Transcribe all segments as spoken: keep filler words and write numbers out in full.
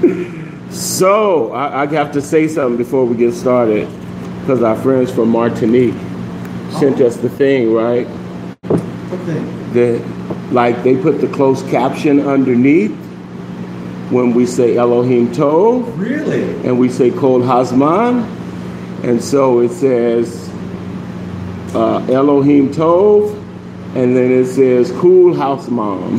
So I, I have to say something before we get started, because our friends from Martinique sent us the thing, right? What thing? The, like they put the closed caption underneath when we say Elohim Tov. Really? And we say Kol Hazman. And so it says uh, Elohim Tov, and then it says Cool House Mom.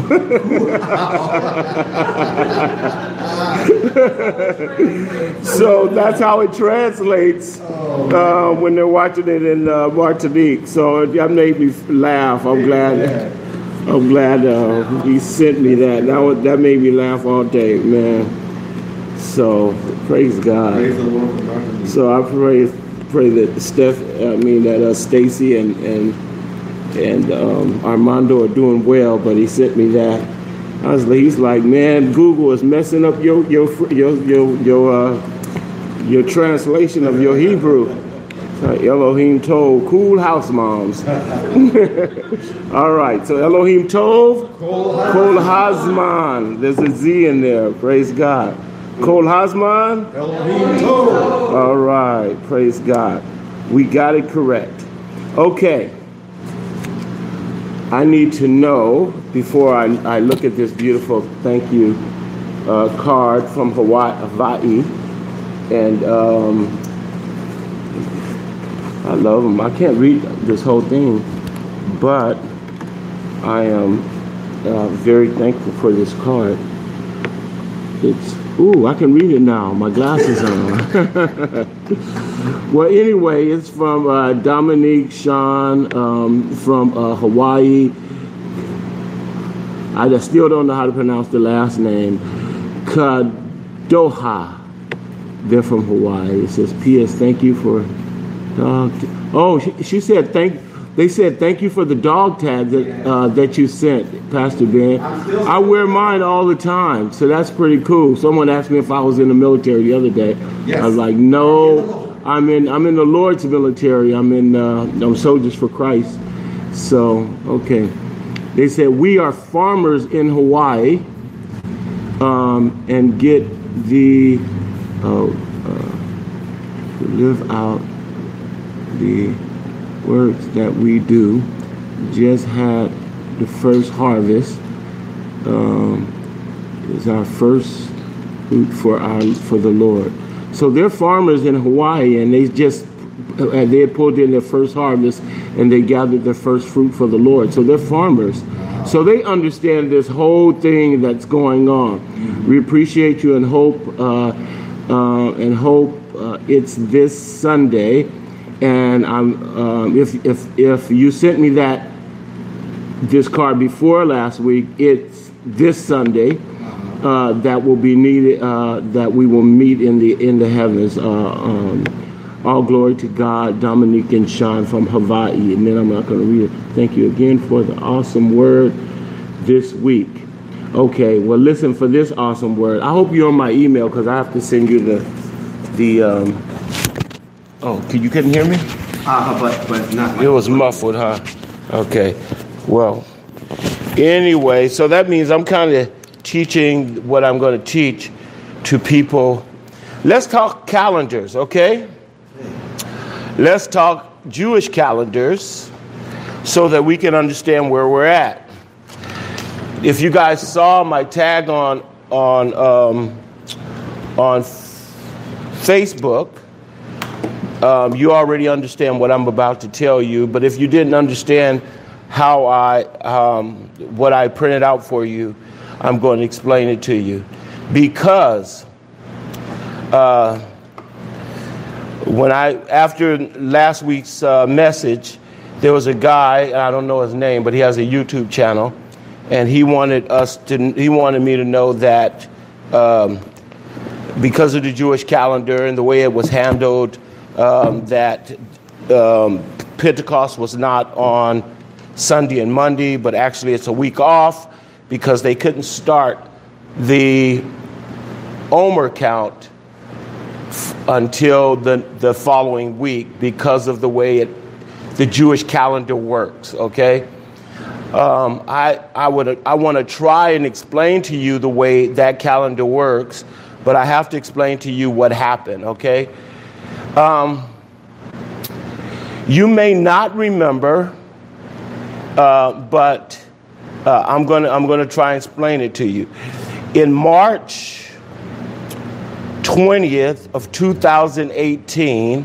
So that's how it translates uh, when they're watching it in uh, Martinique. So that made me laugh. I'm glad. I'm glad uh, he sent me that. That was, that made me laugh all day, man. So praise God. Praise the Lord for Martinique. So I pray pray that Steph, I mean that uh, Stacy and and and um, Armando are doing well. But he sent me that. I was, he's like, man, Google is messing up your your your your your, uh, your translation of your Hebrew. Uh, Elohim Tov, Cool House Moms. All right, so Elohim Tov, Kol Hazman. There's a Z in there. Praise God. Kol Hazman. Elohim Tov. All right, praise God. We got it correct. Okay. I need to know, before I, I look at this beautiful thank you uh, card from Hawaii, Hawaii and um, I love them. I can't read this whole thing, but I am uh, very thankful for this card. It's, ooh, I can read it now. My glasses on. Well, anyway, it's from uh, Dominique Sean um, from uh, Hawaii. I just still don't know how to pronounce the last name. Kadoha. They're from Hawaii. It says, P S Thank you for dog. T- oh, she, she said thank. They said thank you for the dog tag that uh, that you sent, Pastor Ben. I wear mine all the time, so that's pretty cool. Someone asked me if I was in the military the other day. Yes. I was like, no, I'm in. I'm in the Lord's military. I'm in. Uh, I'm Soldiers for Christ. So okay. They said we are farmers in Hawaii, um, and get the uh, uh, to live out the works that we do. Just had the first harvest. Um, is our first fruit for our for the Lord. So they're farmers in Hawaii, and they just uh, they had pulled in their first harvest, and they gathered their first fruit for the Lord. So they're farmers. So they understand this whole thing that's going on. We appreciate you and hope uh, uh, and hope uh, it's this Sunday. And I'm, um, if if if you sent me that this card before last week, it's this Sunday uh, that will be needed. Uh, that we will meet in the in the heavens. Uh, um, all glory to God, Dominique and Sean from Hawaii. And then I'm not going to read it. Thank you again for the awesome word this week. Okay, well, listen for this awesome word. I hope you're on my email because I have to send you the the. Um, Oh, you couldn't hear me? Uh, but, but not It was muffled, huh? Okay. Well, anyway, so that means I'm kind of teaching what I'm going to teach to people. Let's talk calendars, okay? Let's talk Jewish calendars so that we can understand where we're at. If you guys saw my tag on on um, on Facebook, Um, you already understand what I'm about to tell you, but if you didn't understand how I, um, what I printed out for you, I'm going to explain it to you. Because uh, when I, after last week's uh, message, there was a guy, I don't know his name, but he has a YouTube channel, and he wanted us to, he wanted me to know that um, because of the Jewish calendar and the way it was handled, Um, that um, Pentecost was not on Sunday and Monday, but actually it's a week off because they couldn't start the Omer count f- until the, the following week because of the way it, the Jewish calendar works, okay? Um, I, I, would, I want to try and explain to you the way that calendar works, but I have to explain to you what happened, okay? Um, you may not remember, uh, but uh, I'm gonna I'm gonna try and explain it to you. In March twentieth of two thousand eighteen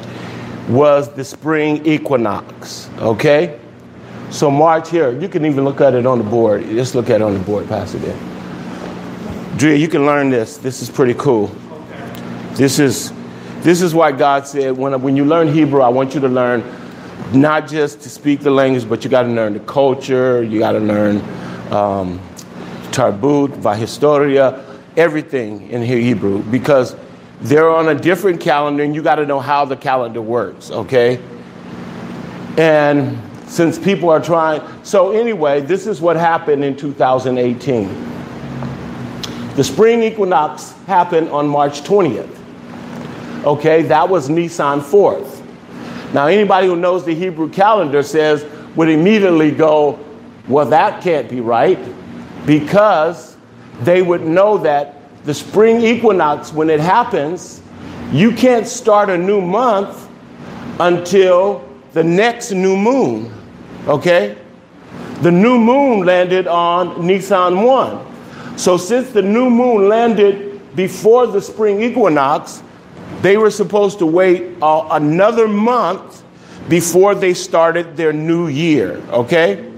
was the spring equinox, okay? So March here, you can even look at it on the board. Just look at it on the board, Pastor Dan. Drea, you can learn this. This is pretty cool. This is this is why God said, when, when you learn Hebrew, I want you to learn not just to speak the language, but you got to learn the culture. You got to learn um, Tarbut, Vahistoria, everything in Hebrew, because they're on a different calendar, and you got to know how the calendar works, okay? And since people are trying, so anyway, this is what happened in two thousand eighteen. The spring equinox happened on March twentieth. Okay, that was Nisan fourth. Now, anybody who knows the Hebrew calendar says, would immediately go, well, that can't be right, because they would know that the spring equinox, when it happens, you can't start a new month until the next new moon, okay? The new moon landed on Nisan one. So since the new moon landed before the spring equinox, they were supposed to wait uh, another month before they started their new year, okay?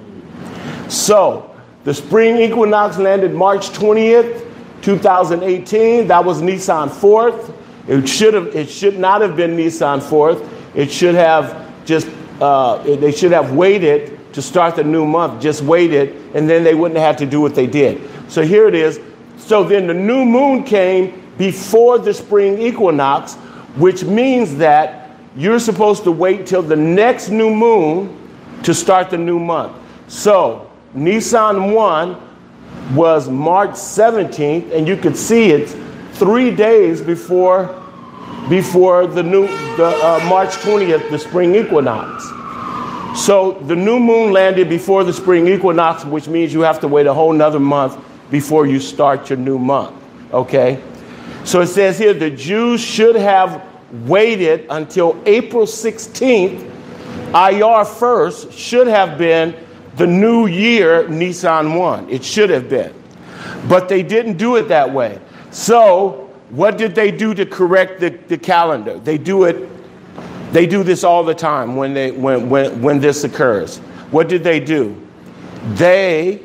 So the spring equinox landed March twentieth, two thousand eighteen. That was Nisan fourth. It should have. It should not have been Nisan fourth. It should have just. Uh, they should have waited to start the new month. Just waited, and then they wouldn't have to do what they did. So here it is. So then the new moon came before the spring equinox, which means that you're supposed to wait till the next new moon to start the new month. So Nisan one was March seventeenth, and you could see it three days before before the new the uh, March twentieth, the spring equinox. So the new moon landed before the spring equinox, which means you have to wait a whole nother month before you start your new month, okay? So it says here, the Jews should have waited until April sixteenth. Iyar first should have been the new year, Nisan one. It should have been. But they didn't do it that way. So what did they do to correct the, the calendar? They do it, they do this all the time when they when when when this occurs. What did they do? They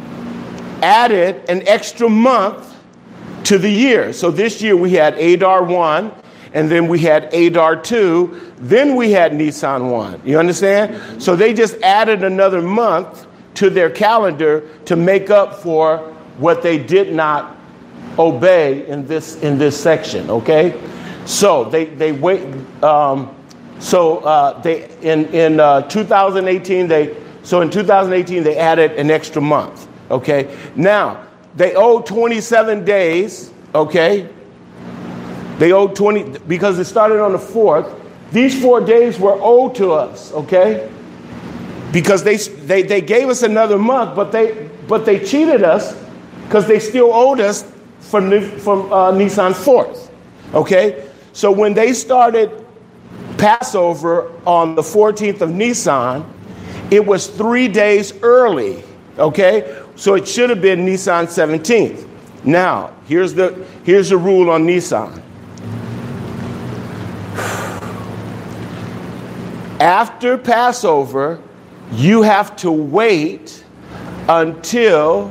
added an extra month to the year. So this year we had Adar one, and then we had Adar two, then we had Nisan one. You understand? So they just added another month to their calendar to make up for what they did not obey in this in this section, okay? So they they wait um, so uh, they in in uh, two thousand eighteen they so in two thousand eighteen they added an extra month. Okay, now they owe twenty-seven days, okay? They owe twenty, because it started on the fourth. These four days were owed to us, okay? Because they they, they gave us another month, but they but they cheated us because they still owed us from, from uh, Nisan fourth, okay? So when they started Passover on the fourteenth of Nisan, it was three days early, okay? So it should have been Nisan seventeenth. Now, here's the here's the rule on Nisan. After Passover, you have to wait until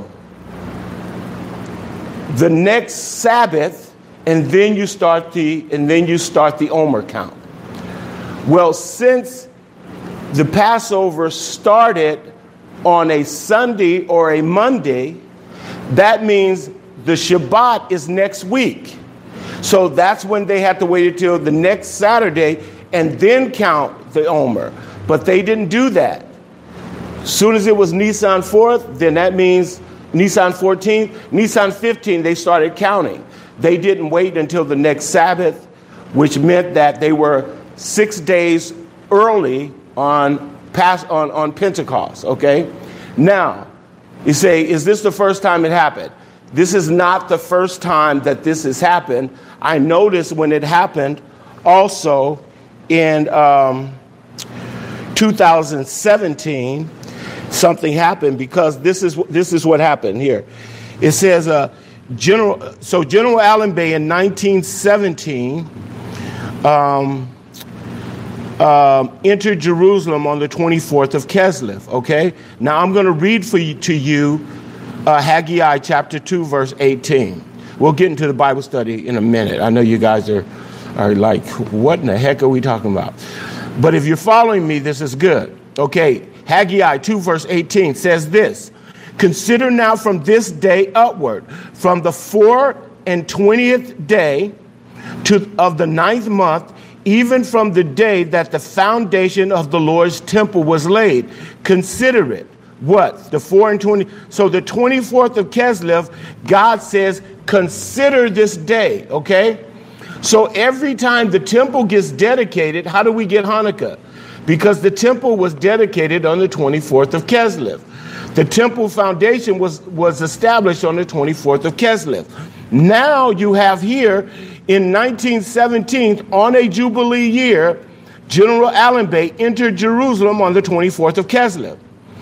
the next Sabbath, and then you start the and then you start the Omer count. Well, since the Passover started on a Sunday or a Monday, that means the Shabbat is next week. So that's when they had to wait until the next Saturday and then count the Omer. But they didn't do that. As soon as it was Nisan fourth, then that means Nisan fourteenth, Nisan fifteenth, they started counting. They didn't wait until the next Sabbath, which meant that they were six days early on Pas- on, on Pentecost, okay? Now, you say, is this the first time it happened? this is not the first time that this has happened. I noticed when it happened also in um, two thousand seventeen, something happened, because this is this is what happened here. It says, uh, General. So General Allenby in nineteen seventeen um, um, entered Jerusalem on the twenty-fourth of Kislev. Okay. Now I'm going to read for you to you uh, Haggai chapter two, verse eighteen. We'll get into the Bible study in a minute. I know you guys are are like, what in the heck are we talking about? But if you're following me, this is good. Okay. Haggai two, verse eighteen says this: consider now from this day upward, from the four and twentieth day to of the ninth month, even from the day that the foundation of the Lord's temple was laid. Consider it. What? The four and twenty. So the twenty-fourth of Kislev, God says, consider this day. Okay. So every time the temple gets dedicated, how do we get Hanukkah? Because the temple was dedicated on the twenty-fourth of Kislev. The temple foundation was, was established on the twenty-fourth of Kislev. Now you have here in nineteen seventeen, on a Jubilee year, General Allenby entered Jerusalem on the twenty-fourth of Kislev.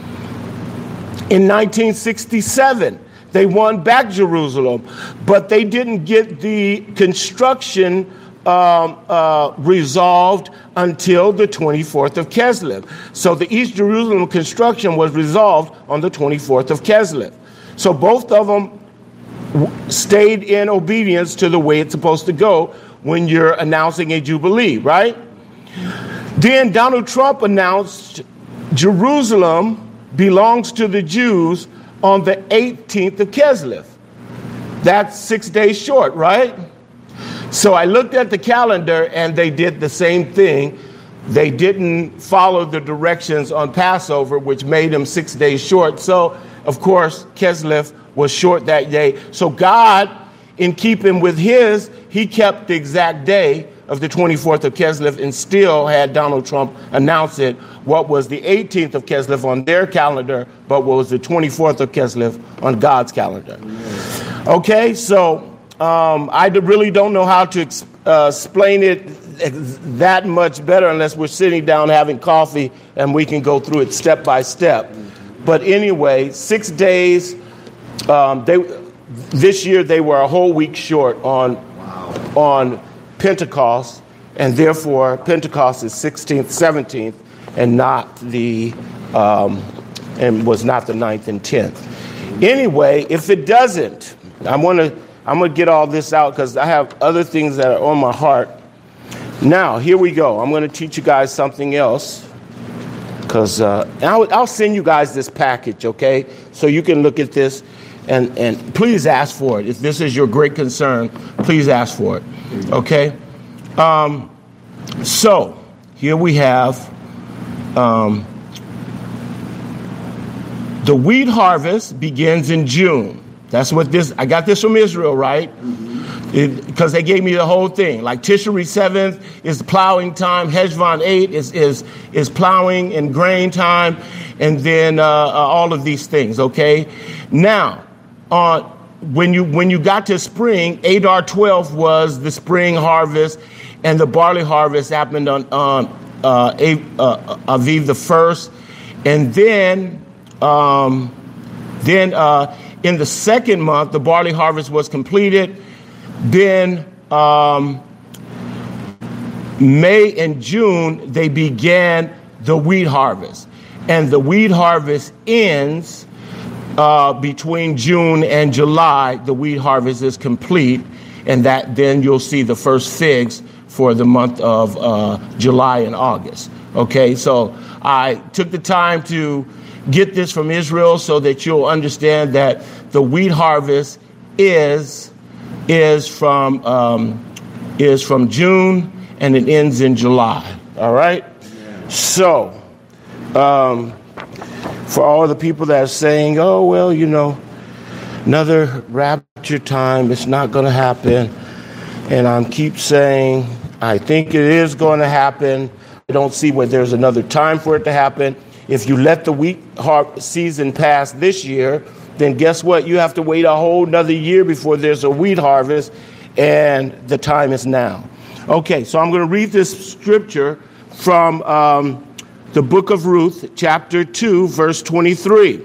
In nineteen sixty-seven, they won back Jerusalem, but they didn't get the construction um, uh, resolved until the twenty-fourth of Kislev. So the East Jerusalem construction was resolved on the twenty-fourth of Kislev. So both of them w- stayed in obedience to the way it's supposed to go when you're announcing a Jubilee, right? Then Donald Trump announced Jerusalem belongs to the Jews on the eighteenth of Kislev. That's six days short, right? So I looked at the calendar and they did the same thing. They didn't follow the directions on Passover, which made them six days short. So, of course, Kislev was short that day. So God, in keeping with his, he kept the exact day of the twenty-fourth of Kislev and still had Donald Trump announce it, what was the eighteenth of Kislev on their calendar, but what was the twenty-fourth of Kislev on God's calendar. Okay, so um, I really don't know how to ex- uh, explain it that much better unless we're sitting down having coffee and we can go through it step by step. But anyway, six days, um, they this year they were a whole week short on on Pentecost, and therefore Pentecost is sixteenth, seventeenth, and not the um, and was not the ninth and tenth. Anyway, if it doesn't, I want to I'm going to get all this out because I have other things that are on my heart. Now, here we go. I'm going to teach you guys something else because uh, I'll, I'll send you guys this package, okay? So you can look at this and, and please ask for it. If this is your great concern, please ask for it, okay? Um, so here we have um, the wheat harvest begins in June. That's what this, I got this from Israel, right? Because they gave me the whole thing. Like Tishri seventh is plowing time. Heshvan eight is, is, is plowing and grain time. And then uh, uh, all of these things, okay? Now, uh, when you when you got to spring, Adar twelfth was the spring harvest. And the barley harvest happened on um, uh, uh, Aviv the first. And then, um, then uh, in the second month, the barley harvest was completed. Then um, May and June, they began the wheat harvest. And the wheat harvest ends uh, between June and July. The wheat harvest is complete. And that then you'll see the first figs for the month of uh, July and August. Okay, so I took the time to get this from Israel so that you'll understand that the wheat harvest is is from um, is from June and it ends in July. All right. Yeah. So um, for all the people that are saying, "Oh well, you know, another rapture time, it's not going to happen," and I keep saying, I think it is going to happen. I don't see where there's another time for it to happen. If you let the wheat harvest season pass this year, then guess what? You have to wait a whole nother year before there's a wheat harvest, and the time is now. Okay, so I'm going to read this scripture from um, the book of Ruth, chapter two, verse twenty-three.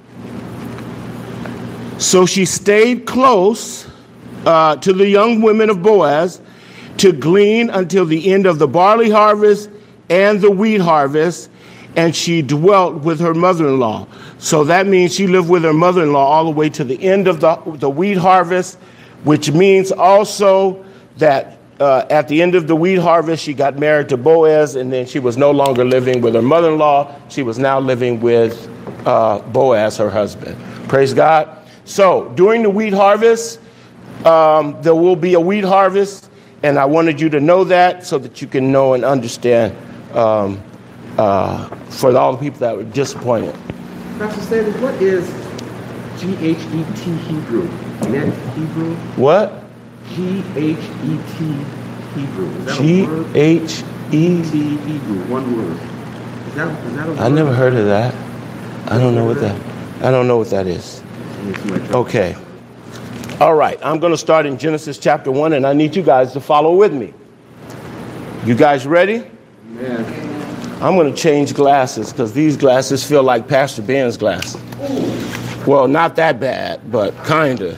So she stayed close uh, to the young women of Boaz to glean until the end of the barley harvest and the wheat harvest, and she dwelt with her mother-in-law. So that means she lived with her mother-in-law all the way to the end of the, the wheat harvest, which means also that uh, at the end of the wheat harvest, she got married to Boaz, and then she was no longer living with her mother-in-law. She was now living with uh, Boaz, her husband. Praise God. So during the wheat harvest, um, there will be a wheat harvest, and I wanted you to know that so that you can know and understand um, uh, for all the people that were disappointed. Pastor Stanley, what is G H E T Hebrew? Net Hebrew? What? G H E T Hebrew. Is that G a word? H E T Hebrew, one word. Is that, is that a word? I never heard of that. I don't know what that. I don't know what that is. Okay. All right. I'm going to start in Genesis chapter one, and I need you guys to follow with me. You guys ready? Yeah. I'm going to change glasses because these glasses feel like Pastor Ben's glasses. Well, not that bad, but kind of.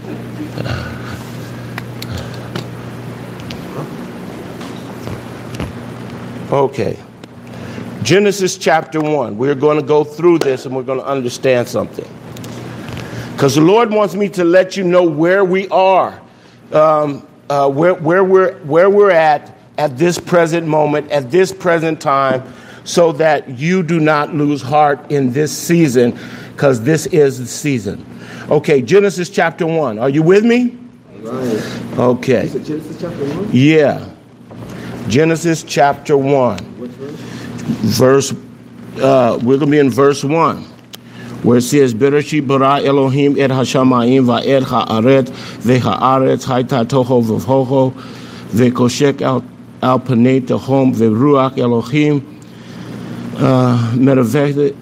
Okay. Genesis chapter one. We're going to go through this and we're going to understand something. Because the Lord wants me to let you know where we are, um, uh, where, where, we're, where we're at at this present moment, at this present time, so that you do not lose heart in this season, because this is the season. Okay, Genesis chapter one. Are you with me? Right. Okay. Is it Genesis chapter one? Yeah. Genesis chapter one. What verse? Verse, uh, we're going to be in verse one, where it says, Bereshit bara Elohim et hashamayim va'et ha'aret ve'ha'aretz hayta toho v'hoho ve'koshek al al panei tehom ve'ruach Elohim meravech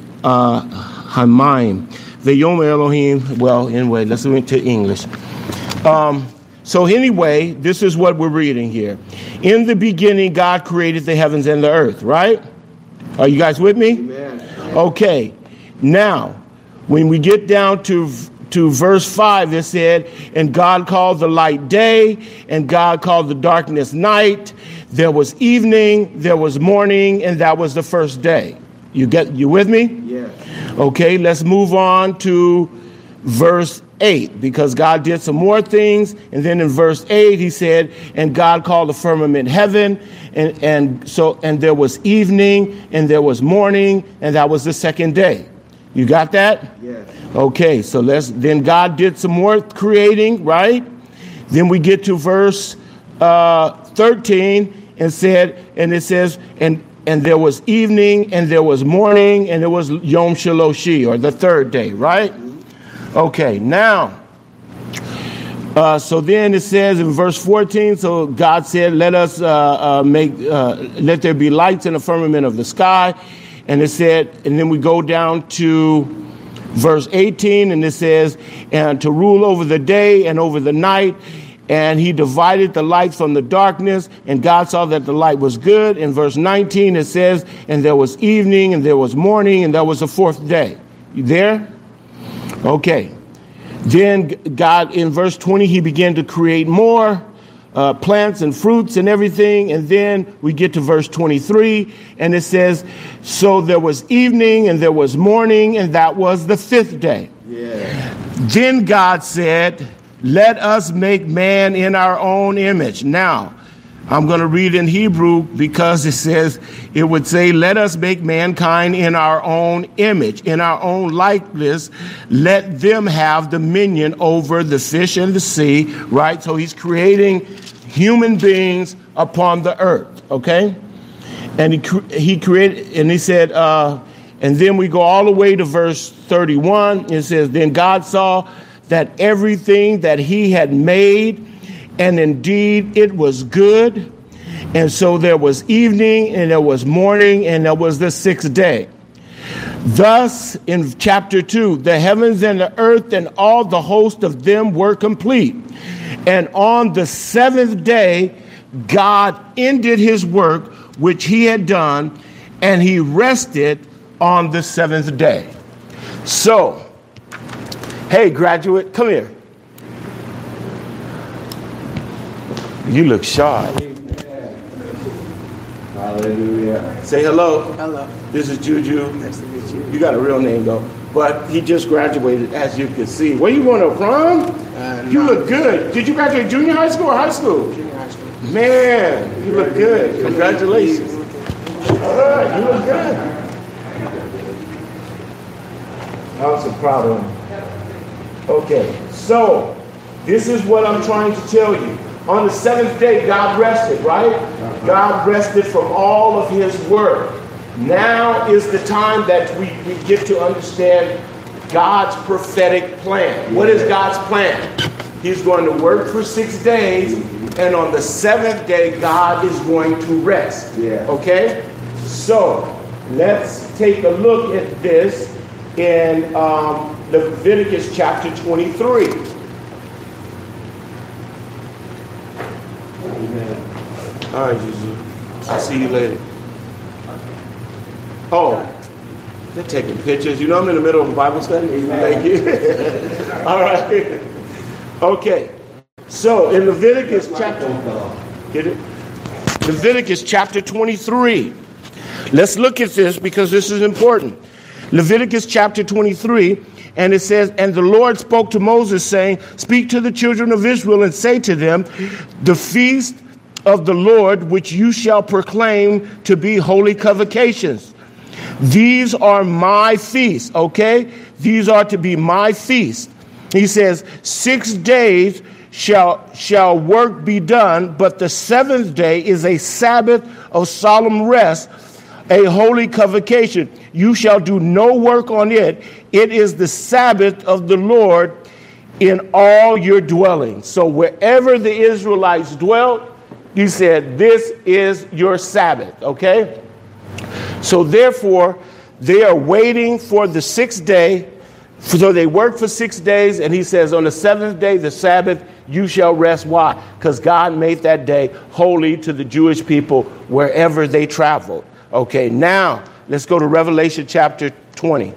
hamayim ve'yom Elohim. Well, anyway, let's go into English. Um, so anyway, this is what we're reading here. In the beginning, God created the heavens and the earth, right? Are you guys with me? Amen. Okay. Now, when we get down to, to verse five, it said, and God called the light day, and God called the darkness night. There was evening, there was morning, and that was the first day. You get you with me? Yeah. Okay, let's move on to verse eight, because God did some more things. And then in verse eight, he said, and God called the firmament heaven, and, and so and there was evening, and there was morning, and that was the second day. You got that? Yeah. Okay, so let's, then God did some more creating, right? Then we get to verse uh, thirteen and said, and it says, and and there was evening, and there was morning, and it was Yom Shaloshi, or the third day, right? Okay, now, uh, so then it says in verse fourteen, so God said, let us uh, uh, make, uh, let there be lights in the firmament of the sky. And it said, and then we go down to verse eighteen, and it says, and to rule over the day and over the night. And he divided the light from the darkness, and God saw that the light was good. In verse nineteen, it says, and there was evening, and there was morning, and that was the fourth day. You there? Okay. Then God, in verse twenty, he began to create more uh, plants and fruits and everything. And then we get to verse twenty-three, and it says, so there was evening, and there was morning, and that was the fifth day. Yeah. Then God said, let us make man in our own image. Now, I'm going to read in Hebrew because it says, it would say, let us make mankind in our own image, in our own likeness. Let them have dominion over the fish in the sea, right? So he's creating human beings upon the earth, okay? And he, he created, and he said, uh, and then we go all the way to verse thirty-one. It says, then God saw that everything that he had made, and indeed it was good. And so there was evening, and there was morning, and there was the sixth day. Thus, in chapter two, the heavens and the earth and all the host of them were complete. And on the seventh day, God ended his work which he had done, and he rested on the seventh day. So, hey, graduate, come here. You look sharp. Hallelujah. Say hello. Hello. This is Juju. Nice to meet you. You got a real name, though. But he just graduated, as you can see. Where you going to prom? Uh, you no. look good. Did you graduate junior high school or high school? Junior high school. Man, you look good. Congratulations. All right, you look good. I'm so proud of him. Okay, so this is what I'm trying to tell you. On the seventh day, God rested, right? God rested from all of his work. Now is the time that we, we get to understand God's prophetic plan. What is God's plan? He's going to work for six days, and on the seventh day, God is going to rest. Yeah. Okay? So, let's take a look at this in um, Leviticus chapter twenty-three. Amen. All right, Jesus. I'll see you later. Oh, they're taking pictures. You know I'm in the middle of a Bible study? Thank you. All right. Okay. So in Leviticus chapter, get it? Leviticus chapter twenty-three. Let's look at this because this is important. Leviticus chapter twenty-three, and it says, and the Lord spoke to Moses, saying, speak to the children of Israel and say to them, the feast of the Lord, which you shall proclaim to be holy convocations. These are my feasts, okay? These are to be my feasts. He says, six days shall shall work be done, but the seventh day is a Sabbath of solemn rest, a holy convocation. You shall do no work on it. It is the Sabbath of the Lord in all your dwellings. So wherever the Israelites dwelt, he said, this is your Sabbath, okay? So therefore, they are waiting for the sixth day. So they work for six days, and he says, on the seventh day, the Sabbath, you shall rest. Why? Because God made that day holy to the Jewish people wherever they traveled. Okay, now let's go to Revelation chapter twenty.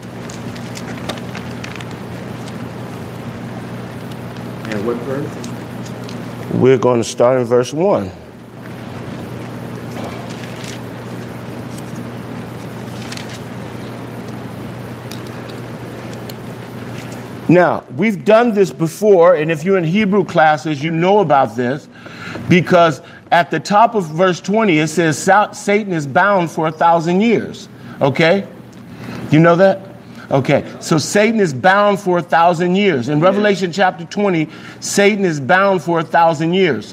And what verse? We're going to start in verse one. Now, we've done this before, and if you're in Hebrew classes, you know about this, because at the top of verse twenty, it says Satan is bound for a thousand years. Okay? You know that? Okay, so Satan is bound for a thousand years. In Revelation chapter twenty, Satan is bound for a thousand years.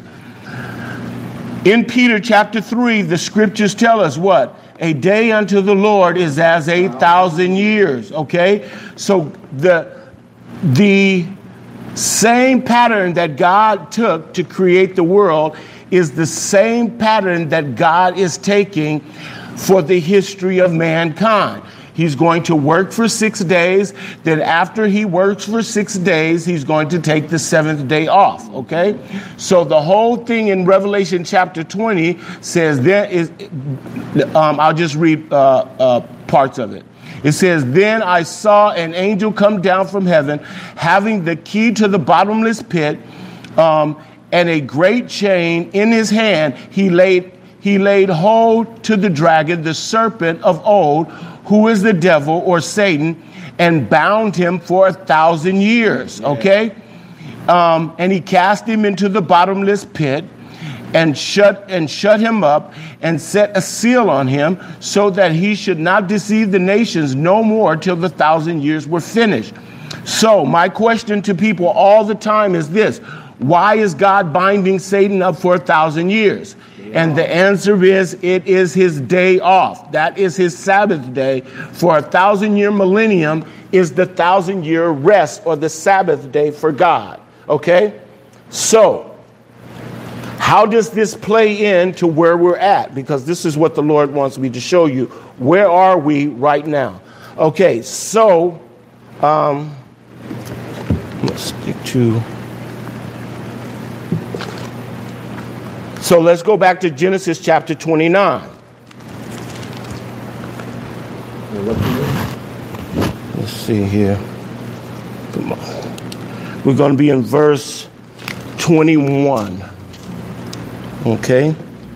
In Peter chapter three, the scriptures tell us what? A day unto the Lord is as a thousand years. Okay? So the The same pattern that God took to create the world is the same pattern that God is taking for the history of mankind. He's going to work for six days. Then after he works for six days, he's going to take the seventh day off. Okay? So the whole thing in Revelation chapter twenty says there is, um, I'll just read uh, uh, parts of it. It says, then I saw an angel come down from heaven, having the key to the bottomless pit, um, and a great chain in his hand. He laid he laid hold to the dragon, the serpent of old, who is the devil or Satan, and bound him for a thousand years. Okay, um, and he cast him into the bottomless pit, and shut and shut him up, and set a seal on him, so that he should not deceive the nations no more till the thousand years were finished. So my question to people all the time is this: why is God binding Satan up for a thousand years? And the answer is, it is his day off. That is his Sabbath day. For a thousand year millennium is the thousand year rest, or the Sabbath day for God. Okay? So how does this play into where we're at? Because this is what the Lord wants me to show you. Where are we right now? Okay, so um, let's stick to. So let's go back to Genesis chapter twenty-nine. Let's see here. Come on. We're going to be in verse twenty-one. Okay.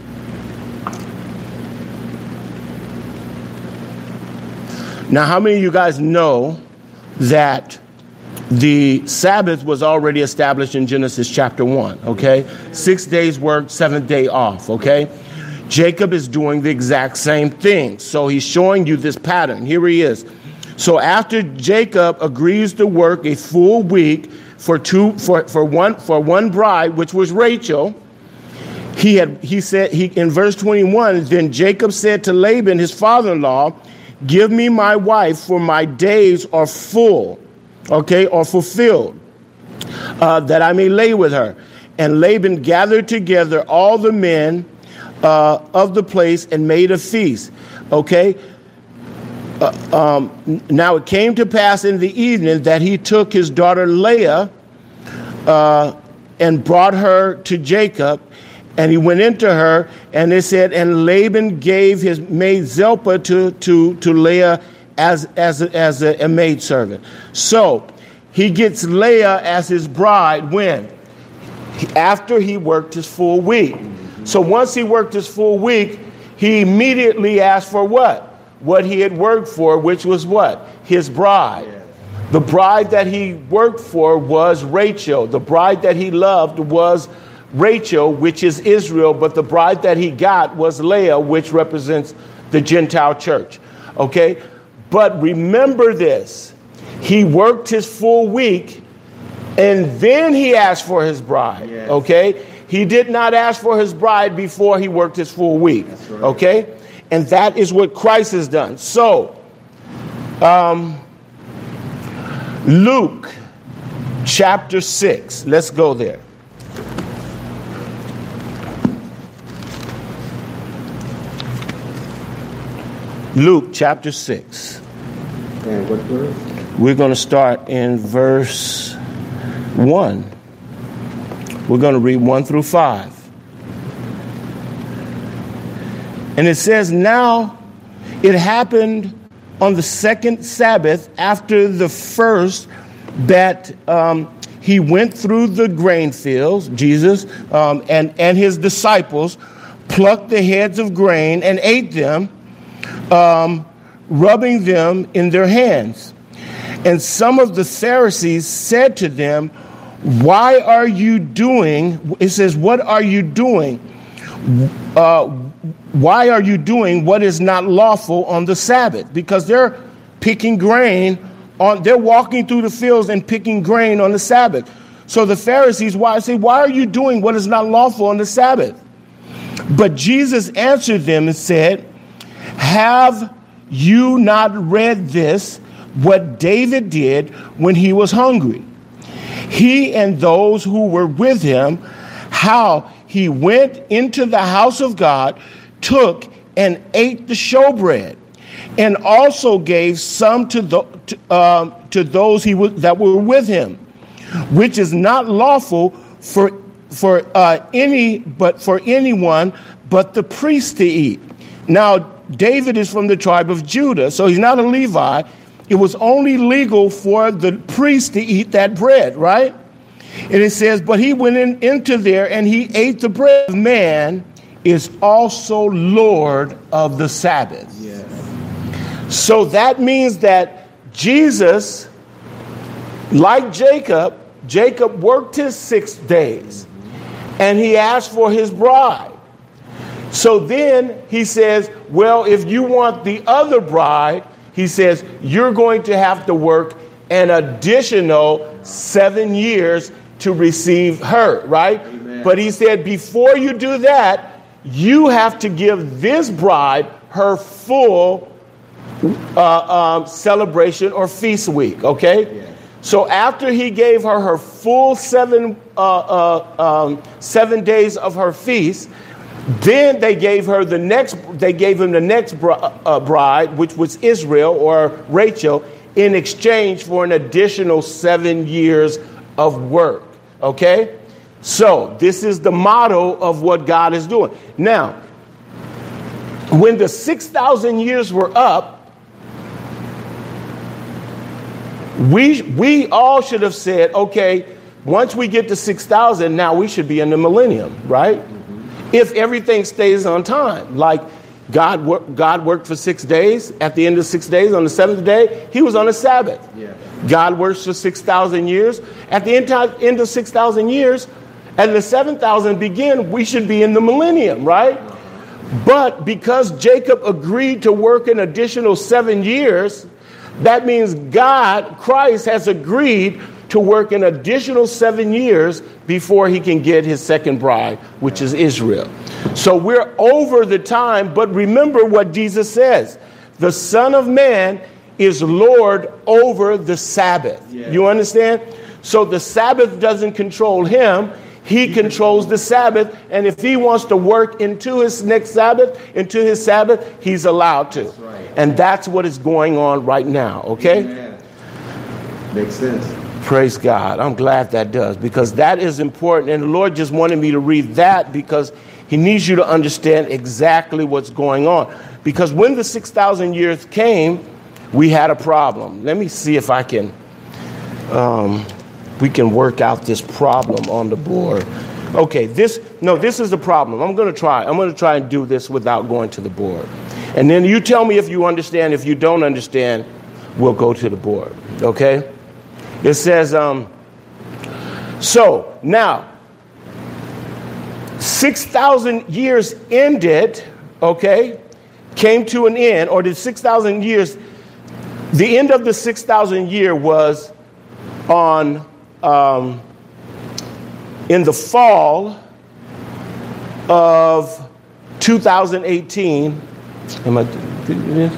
Now, how many of you guys know that the Sabbath was already established in Genesis chapter one, okay? Six days work, seventh day off, okay? Jacob is doing the exact same thing. So he's showing you this pattern. Here he is. So after Jacob agrees to work a full week for two for, for one for one bride, which was Rachel, he had he said he in verse twenty-one, then Jacob said to Laban, his father-in-law, give me my wife, for my days are full, okay, or fulfilled, uh, that I may lay with her. And Laban gathered together all the men uh, of the place and made a feast, okay. Uh, um, now it came to pass in the evening that he took his daughter Leah uh, and brought her to Jacob. And he went into her, and it said, and Laban gave his maid Zilpah to to to Leah as as a, as a, a maidservant. So he gets Leah as his bride when? After he worked his full week. So once he worked his full week, he immediately asked for what? What he had worked for, which was what? His bride. The bride that he worked for was Rachel. The bride that he loved was Rachel, which is Israel, but the bride that he got was Leah, which represents the Gentile church. Okay? But remember this. He worked his full week, and then he asked for his bride. Yes. Okay? He did not ask for his bride before he worked his full week. That's right. Okay? And that is what Christ has done. So, um, Luke chapter six. Let's go there. Luke chapter six. And what verse? We're going to start in verse one. We're going to read one through five. And it says, now it happened on the second Sabbath after the first that um, he went through the grain fields, Jesus, um, and, and his disciples plucked the heads of grain and ate them, Um, rubbing them in their hands. And some of the Pharisees said to them, why are you doing, it says, what are you doing? Uh, why are you doing what is not lawful on the Sabbath? Because they're picking grain, on, they're walking through the fields and picking grain on the Sabbath. So the Pharisees why say, why are you doing what is not lawful on the Sabbath? But Jesus answered them and said, have you not read this, what David did when he was hungry? He and those who were with him, how he went into the house of God, took and ate the showbread, and also gave some to, the, to, uh, to those he was, that were with him, which is not lawful for, for uh, any but for anyone but the priest to eat. Now, David is from the tribe of Judah, so he's not a Levi. It was only legal for the priest to eat that bread, right? And it says, but he went in, into there and he ate the bread. Man is also Lord of the Sabbath. Yes. So that means that Jesus, like Jacob, Jacob worked his six days and he asked for his bride. So then he says, well, if you want the other bride, he says, you're going to have to work an additional seven years to receive her, right? Amen. But he said, before you do that, you have to give this bride her full uh, um, celebration or feast week, okay? Yeah. So after he gave her her full seven, uh, uh, um, seven days of her feast, Then they gave her the next, they gave him the next bri- uh, bride, which was Israel or Rachel, in exchange for an additional seven years of work. Okay? So this is the model of what God is doing. Now, when the six thousand years were up, we we all should have said, okay, once we get to six thousand, now we should be in the millennium, right? Mm-hmm. If everything stays on time, like God, wor- God worked for six days. At the end of six days, on the seventh day, he was on a Sabbath. Yeah. God works for six thousand years. At the end, end of six thousand years, and the seven thousand begin, we should be in the millennium, right? Uh-huh. But because Jacob agreed to work an additional seven years, that means God, Christ, has agreed to work an additional seven years before he can get his second bride, which is Israel. So we're over the time, but remember what Jesus says. The Son of Man is Lord over the Sabbath. Yeah. You understand? So the Sabbath doesn't control him. He controls the Sabbath. And if he wants to work into his next Sabbath, into his Sabbath, he's allowed to. That's right. And that's what is going on right now. Okay? Amen. Makes sense. Praise God. I'm glad that does, because that is important. And the Lord just wanted me to read that because he needs you to understand exactly what's going on. Because when the six thousand years came, we had a problem. Let me see if I can, um, we can work out this problem on the board. Okay, this, no, this is the problem. I'm going to try. I'm going to try and do this without going to the board. And then you tell me if you understand. If you don't understand, we'll go to the board. Okay? It says, um, so now, six thousand years ended, okay, came to an end, or the six thousand years, the end of the six thousand year was on, um, in the fall of two thousand eighteen. Am I doing this?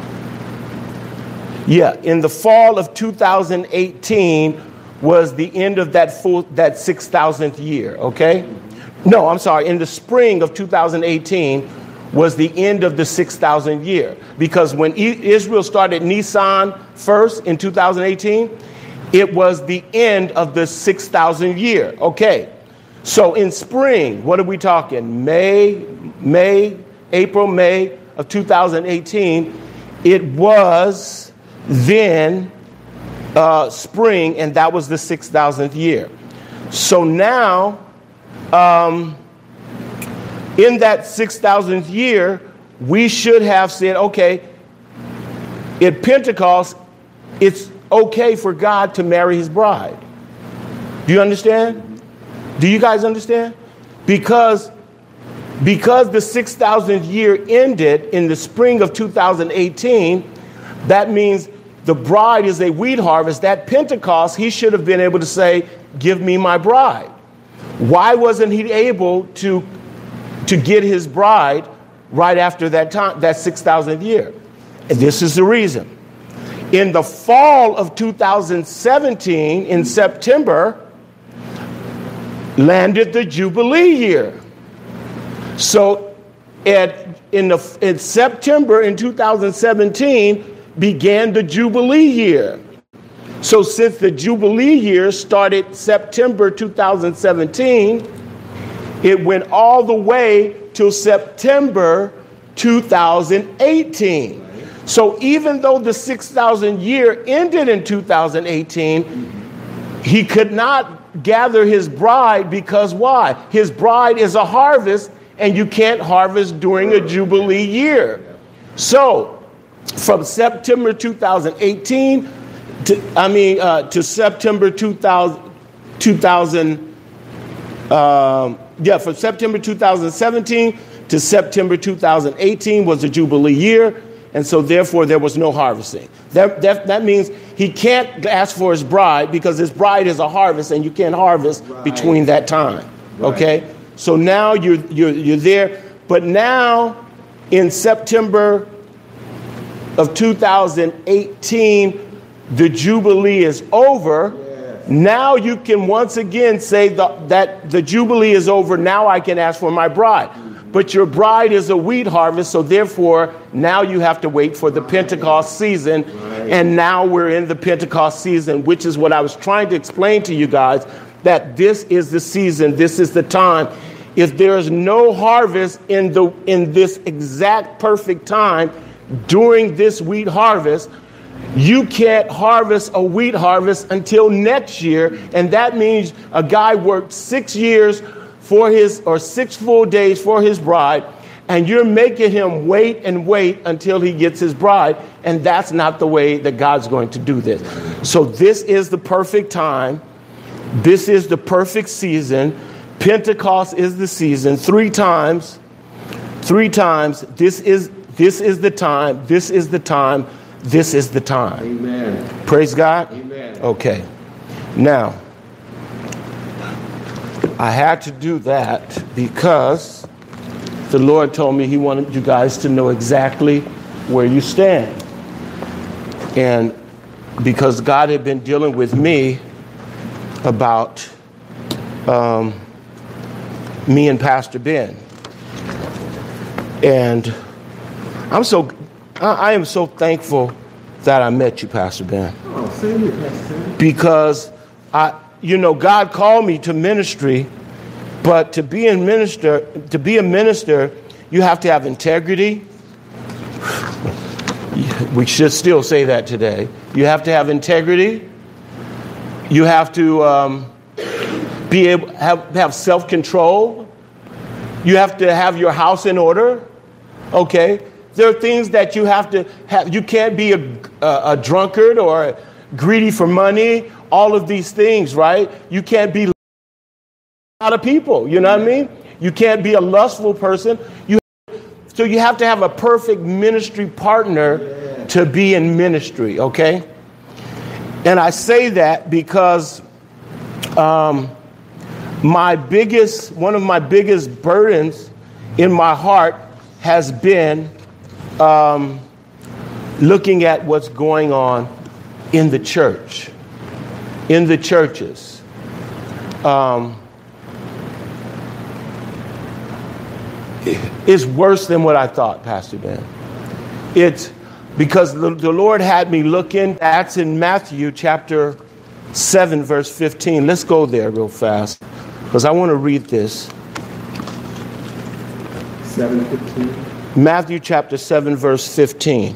Yeah, in the fall of two thousand eighteen was the end of that full, that six thousandth year, okay? No, I'm sorry, in the spring of two thousand eighteen was the end of the six thousandth year. Because when e- Israel started Nisan first in two thousand eighteen, it was the end of the six thousandth year, okay? So in spring, what are we talking? May, May, April, May of two thousand eighteen, it was then uh, spring, and that was the six thousandth year. So now, um, in that six thousandth year, we should have said, okay, at Pentecost, it's okay for God to marry his bride. Do you understand? Do you guys understand? Because, because the six thousandth year ended in the spring of two thousand eighteen, that means the bride is a wheat harvest. At Pentecost, he should have been able to say, give me my bride. Why wasn't he able to, to get his bride right after that time, that six thousandth year? And this is the reason. In the fall of two thousand seventeen, in September, landed the Jubilee year. So at, in, the, in September in two thousand seventeen, began the Jubilee year. So since the Jubilee year started September two thousand seventeen, it went all the way till September two thousand eighteen. So even though the six thousand year ended in two thousand eighteen, he could not gather his bride because why? His bride is a harvest, and you can't harvest during a Jubilee year. So from September two thousand eighteen to, I mean, uh, to September two thousand, two thousand um, yeah, from September two thousand seventeen to September two thousand eighteen was the Jubilee year. And so therefore there was no harvesting. That, that, that means he can't ask for his bride because his bride is a harvest, and you can't harvest right between that time. Right. Okay. So now you're, you're, you're there. But now in September of two thousand eighteen, the Jubilee is over. Yes. Now you can once again say the, that the Jubilee is over. Now I can ask for my bride. Mm-hmm. but your bride is a wheat harvest. So therefore, now you have to wait for the Pentecost season. And now we're in the Pentecost season, which is what I was trying to explain to you guys, that this is the season. This is the time. If there is no harvest in the in this exact perfect time during this wheat harvest, you can't harvest a wheat harvest until next year. And that means a guy worked six years for his, or six full days for his bride, and you're making him wait and wait until he gets his bride. And that's not the way that God's going to do this. So this is the perfect time. This is the perfect season. Pentecost is the season. Three times, three times, this is this is the time, this is the time, this is the time. Amen. Praise God. Amen. Okay. Now, I had to do that because the Lord told me he wanted you guys to know exactly where you stand. And because God had been dealing with me about um, me and Pastor Ben. And I'm so, I am so thankful that I met you, Pastor Ben. Oh, same here, Pastor Ben. Because I, you know, God called me to ministry, but to be a minister, to be a minister, you have to have integrity. We should still say that today. You have to have integrity. You have to um, be able have have self-control. You have to have your house in order. Okay, there are things that you have to have. You can't be a, a, a drunkard or greedy for money. All of these things, right? You can't be a lot of people. You know what I mean? You can't be a lustful person. You so you have to have a perfect ministry partner to be in ministry. Okay. And I say that because um, my biggest, one of my biggest burdens in my heart has been um, looking at what's going on in the church, in the churches. Um, it's worse than what I thought, Pastor Ben. It's because the, the Lord had me look in, that's in Matthew chapter seven, verse fifteen. Let's go there real fast, because I want to read this. seven fifteen. Matthew chapter seven, verse fifteen.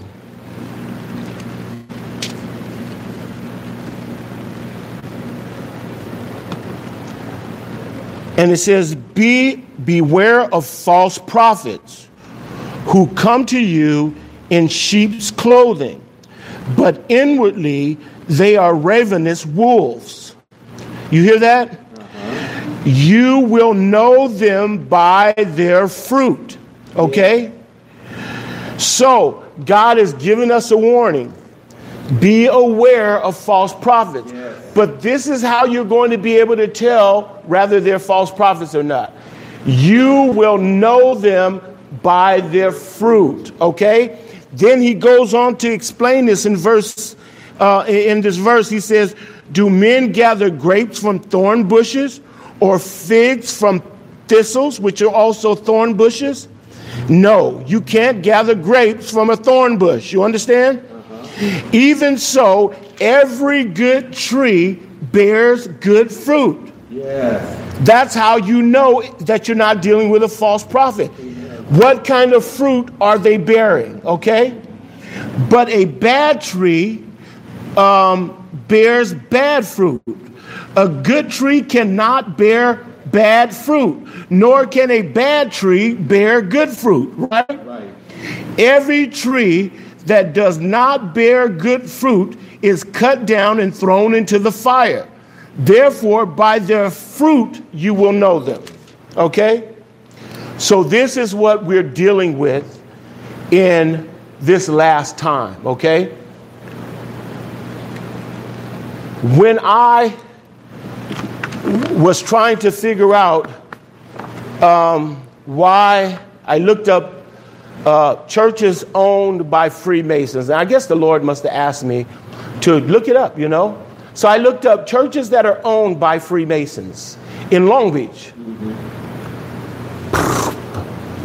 And it says, Be beware of false prophets who come to you in sheep's clothing, but inwardly they are ravenous wolves. You hear that? Uh-huh. You will know them by their fruit. Okay? Yeah. So God has given us a warning. Be aware of false prophets. Yes. But this is how you're going to be able to tell whether they're false prophets or not. You will know them by their fruit. Okay? Then he goes on to explain this in verse, uh, in this verse. He says, do men gather grapes from thorn bushes or figs from thistles, which are also thorn bushes? No, you can't gather grapes from a thorn bush. You understand? Uh-huh. Even so, every good tree bears good fruit. Yes. That's how you know that you're not dealing with a false prophet. What kind of fruit are they bearing? Okay? But a bad tree um, bears bad fruit. A good tree cannot bear bad fruit, nor can a bad tree bear good fruit. Right? Right. Every tree that does not bear good fruit is cut down and thrown into the fire. Therefore, by their fruit you will know them. Okay? So this is what we're dealing with in this last time, okay? When I was trying to figure out um, why, I looked up uh, churches owned by Freemasons. And I guess the Lord must have asked me to look it up, you know? So I looked up churches that are owned by Freemasons in Long Beach. Mm-hmm.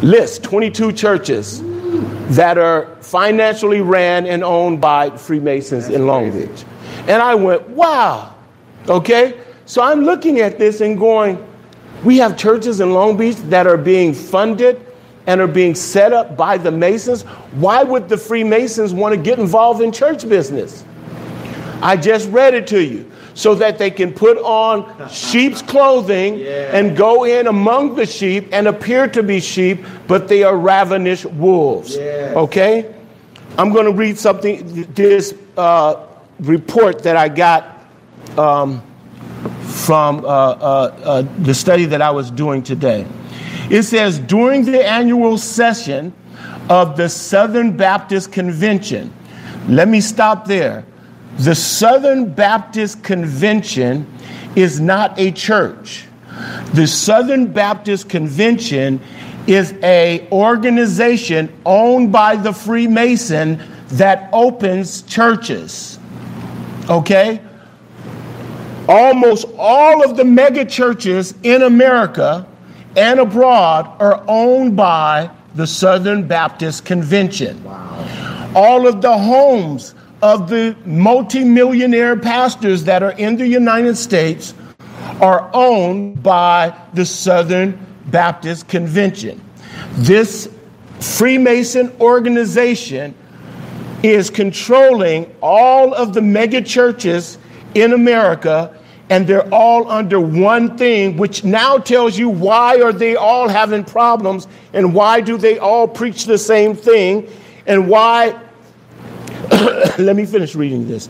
list twenty-two churches that are financially ran and owned by Freemasons in Long Beach. And I went, wow. Okay. So I'm looking at this and going, we have churches in Long Beach that are being funded and are being set up by the Masons. Why would the Freemasons want to get involved in church business? I just read it to you. So that they can put on sheep's clothing yeah. and go in among the sheep and appear to be sheep, but they are ravenous wolves. Yeah. Okay? I'm going to read something, this uh, report that I got um, from uh, uh, uh, the study that I was doing today. It says, during the annual session of the Southern Baptist Convention, let me stop there. The Southern Baptist Convention is not a church. The Southern Baptist Convention is an organization owned by the Freemason that opens churches. Okay? Almost all of the mega churches in America and abroad are owned by the Southern Baptist Convention. Wow. All of the homes of the multimillionaire pastors that are in the United States are owned by the Southern Baptist Convention. This Freemason organization is controlling all of the mega churches in America, and they're all under one thing, which now tells you why are they all having problems and why do they all preach the same thing and why. Let me finish reading this.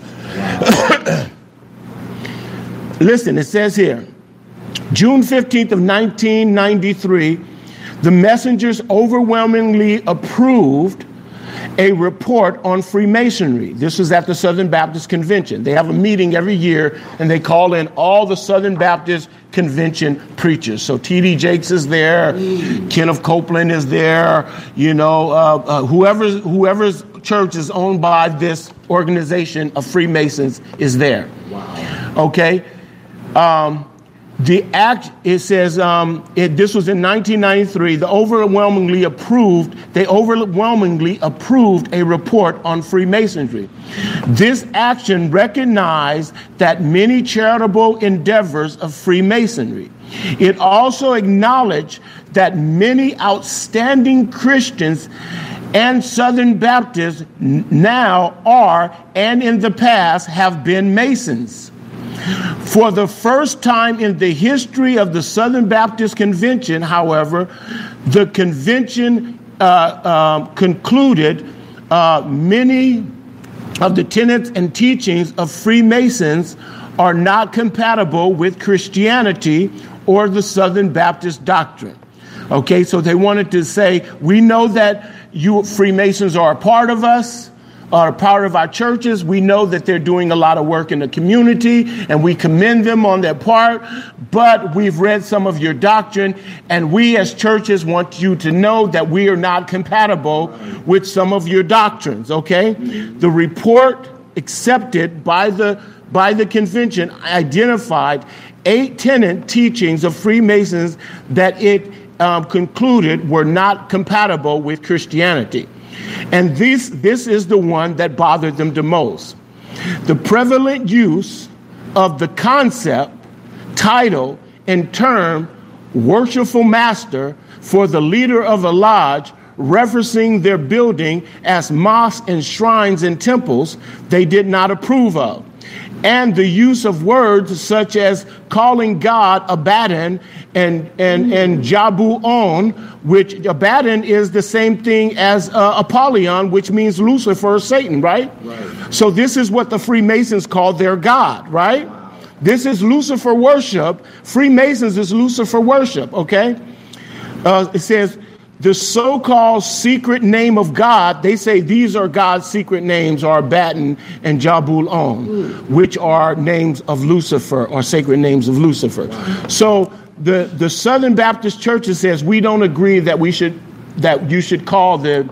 Listen, it says here, June fifteenth of nineteen ninety-three, the messengers overwhelmingly approved a report on Freemasonry. This was at the Southern Baptist Convention. They have a meeting every year, and they call in all the Southern Baptist Convention preachers. So T D Jakes is there, mm. Kenneth Copeland is there, you know, uh, uh, whoever's, whoever's church is owned by this organization of Freemasons is there. Wow. Okay. Um, the act, it says, um, it, this was in nineteen ninety-three, the overwhelmingly approved, they overwhelmingly approved a report on Freemasonry. This action recognized that many charitable endeavors of Freemasonry. It also acknowledged that many outstanding Christians and Southern Baptists now are, and in the past have been Masons. For the first time in the history of the Southern Baptist Convention, however, the convention uh, um, concluded uh, many of the tenets and teachings of Freemasons are not compatible with Christianity or the Southern Baptist doctrine. Okay, so they wanted to say, we know that you Freemasons are a part of us, are a part of our churches. We know that they're doing a lot of work in the community, and we commend them on their part, but we've read some of your doctrine, and we as churches want you to know that we are not compatible with some of your doctrines, okay? The report accepted by the, by the convention identified eight tenet teachings of Freemasons that it Um, concluded were not compatible with Christianity. And this, this is the one that bothered them the most. The prevalent use of the concept, title, and term worshipful master for the leader of a lodge, referencing their building as mosques and shrines and temples, they did not approve of. And the use of words such as calling God Abaddon and and and Jabu-on, which Abaddon is the same thing as uh, Apollyon, which means Lucifer or Satan, right? Right? So this is what the Freemasons call their God, right? Wow. This is Lucifer worship. Freemasons is Lucifer worship, okay? Uh, it says, the so-called secret name of God, they say these are God's secret names, are Abaddon and Jabul-on, mm. which are names of Lucifer, or sacred names of Lucifer. Wow. So the, the Southern Baptist Church says we don't agree that we should that you should call the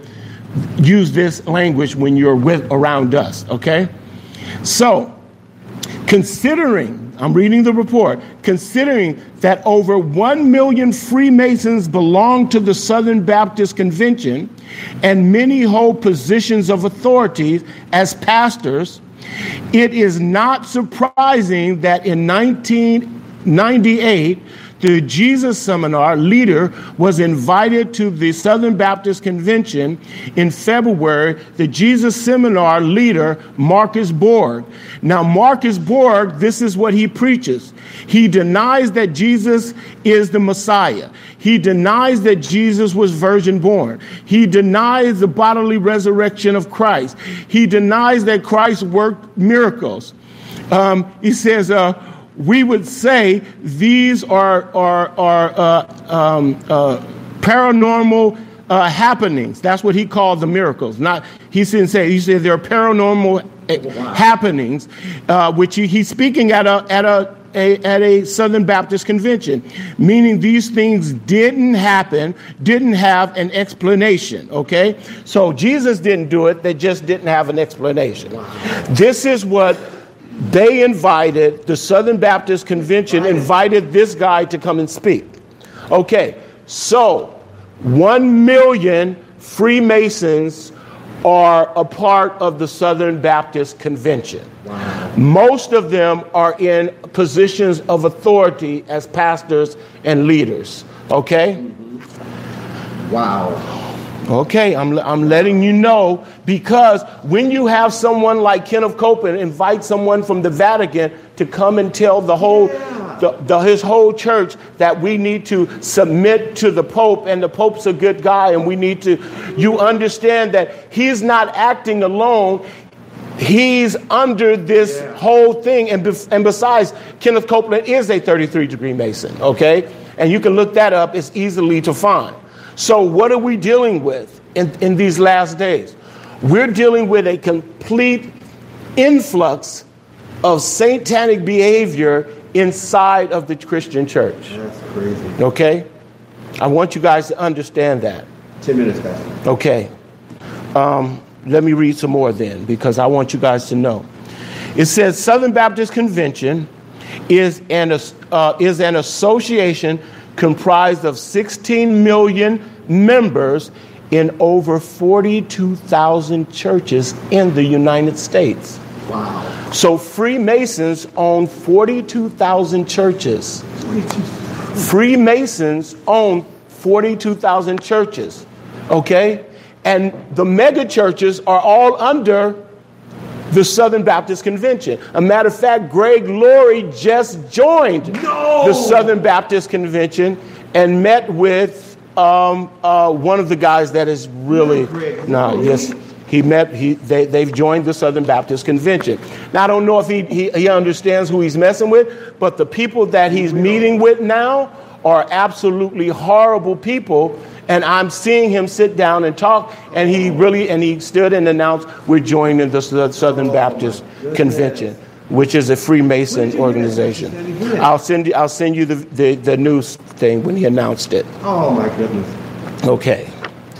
use this language when you're with around us. Okay, so considering I'm reading the report, considering that over one million Freemasons belong to the Southern Baptist Convention and many hold positions of authority as pastors, it is not surprising that in nineteen ninety-eight, the Jesus Seminar leader was invited to the Southern Baptist Convention in February, the Jesus Seminar leader, Marcus Borg. Now, Marcus Borg, this is what he preaches. He denies that Jesus is the Messiah. He denies that Jesus was virgin born. He denies the bodily resurrection of Christ. He denies that Christ worked miracles. Um, he says, uh, we would say these are, are, are uh, um, uh, paranormal uh, happenings. That's what he called the miracles. Not he didn't say. He said there are paranormal wow. happenings, uh, which he, he's speaking at a at a, a at a Southern Baptist convention, meaning these things didn't happen, didn't have an explanation. Okay, so Jesus didn't do it; they just didn't have an explanation. Wow. This is what. They invited, the Southern Baptist Convention invited this guy to come and speak. Okay, so one million Freemasons are a part of the Southern Baptist Convention. Wow. Most of them are in positions of authority as pastors and leaders. Okay? Mm-hmm. Wow. Okay, I'm I'm letting you know, because when you have someone like Kenneth Copeland invite someone from the Vatican to come and tell the whole, yeah. the, the, his whole church that we need to submit to the Pope, and the Pope's a good guy, and we need to, you understand that he's not acting alone. He's under this yeah. whole thing, and be, and besides, Kenneth Copeland is a thirty-three degree Mason. Okay, and you can look that up; it's easily to find. So what are we dealing with in, in these last days? We're dealing with a complete influx of satanic behavior inside of the Christian church. That's crazy. Okay? I want you guys to understand that. Ten minutes, Pastor. Okay. Um, let me read some more then, because I want you guys to know. It says Southern Baptist Convention is an, uh, is an association comprised of sixteen million members in over forty-two thousand churches in the United States. Wow. So Freemasons own forty-two thousand churches. Freemasons own forty-two thousand churches. Okay? And the mega churches are all under the Southern Baptist Convention. A matter of fact, Greg Laurie just joined no! the Southern Baptist Convention and met with um, uh, one of the guys that is really no, nah, yes, he met. He they they've joined the Southern Baptist Convention. Now I don't know if he he, he understands who he's messing with, but the people that he's meeting with now are absolutely horrible people. And I'm seeing him sit down and talk, and he really, and he stood and announced, we're joining the Southern Baptist Convention, which is a Freemason organization. I'll send you, I'll send you the, the, the news thing when he announced it. Oh my goodness. Okay.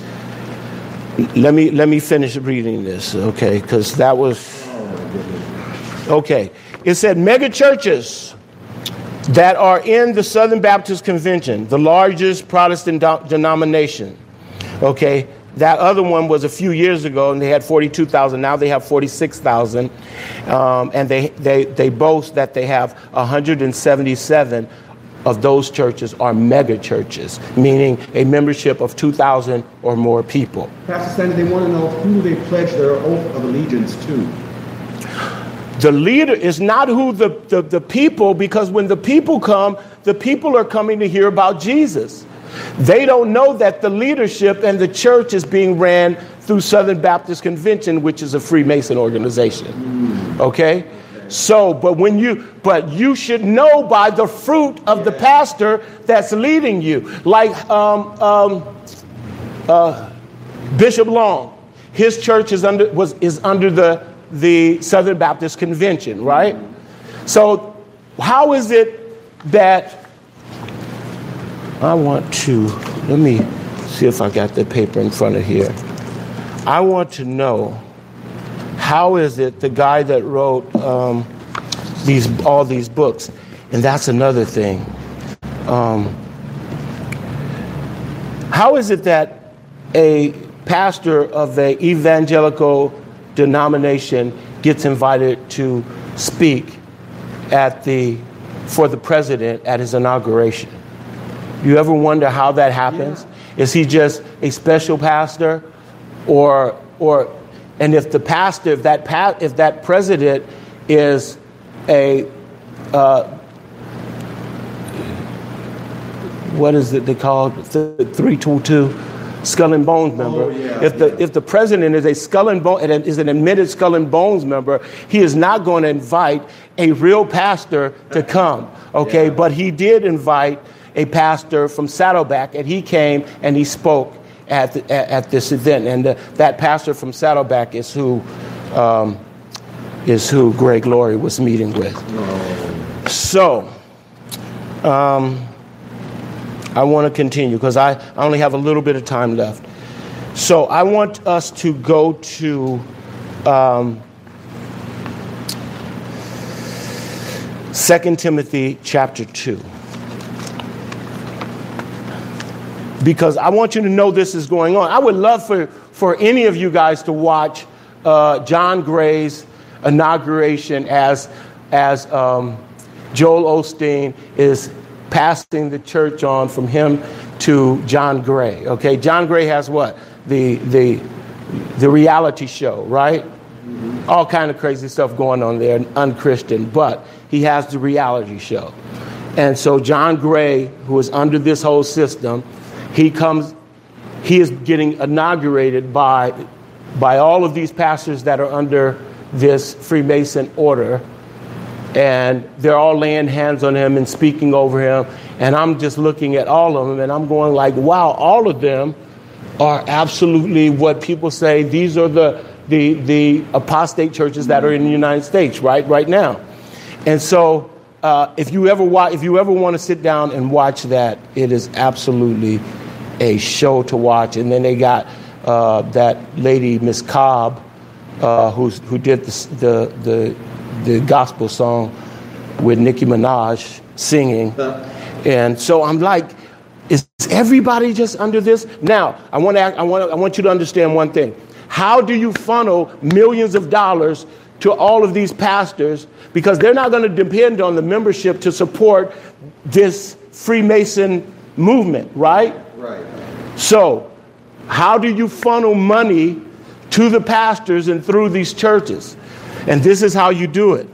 Let me, let me finish reading this, okay, because that was, oh my goodness. Okay. It said mega churches that are in the Southern Baptist Convention, the largest Protestant do- denomination. Okay, that other one was a few years ago, and they had forty-two thousand. Now they have forty-six thousand, um, and they, they they boast that they have one hundred seventy-seven of those churches are mega churches, meaning a membership of two thousand or more people. Pastor Sandy, they want to know who they pledge their oath of allegiance to. The leader is not who the, the, the people, because when the people come, the people are coming to hear about Jesus. They don't know that the leadership and the church is being ran through Southern Baptist Convention, which is a Freemason organization. Okay? So, but when you, but you should know by the fruit of the pastor that's leading you. Like um, um, uh, Bishop Long, his church is under was is under the the Southern Baptist Convention, right? So how is it that I want to, let me see if I got the paper in front of here. I want to know, how is it the guy that wrote um, these all these books. And that's another thing. Um, how is it that a pastor of a evangelical denomination gets invited to speak at the for the president at his inauguration? You ever wonder how that happens? Yeah. Is he just a special pastor, or or and if the pastor, if that pa- if that president is a uh, what is it they call it? three two two Skull and Bones member. Oh, yeah, if the yeah. if the president is a Skull and Bone is an admitted Skull and Bones member, he is not going to invite a real pastor to come. Okay, yeah. But he did invite a pastor from Saddleback, and he came and he spoke at the, at, at this event. And the, that pastor from Saddleback is who um, is who Greg Laurie was meeting with. Oh. So. Um, I want to continue because I, I only have a little bit of time left. So I want us to go to um, Second Timothy chapter two. Because I want you to know this is going on. I would love for, for any of you guys to watch uh, John Gray's inauguration as, as um, Joel Osteen is passing the church on from him to John Gray. Okay, John Gray has what? The the the reality show, right? Mm-hmm. All kind of crazy stuff going on there, unchristian, but he has the reality show. And so John Gray, who is under this whole system, he comes, he is getting inaugurated by by all of these pastors that are under this Freemason order. And they're all laying hands on him and speaking over him. And I'm just looking at all of them and I'm going like, wow, all of them are absolutely what people say. These are the the, the apostate churches that are in the United States right right now. And so uh, if you ever wa- if you ever want to sit down and watch that, it is absolutely a show to watch. And then they got uh, that lady, Miss Cobb, uh, who's who did the the, the the gospel song with Nicki Minaj singing. And so I'm like, is everybody just under this? Now, I want to I want I want you to understand one thing. How do you funnel millions of dollars to all of these pastors? Because they're not going to depend on the membership to support this Freemason movement, right? Right. So, how do you funnel money to the pastors and through these churches? And this is how you do it.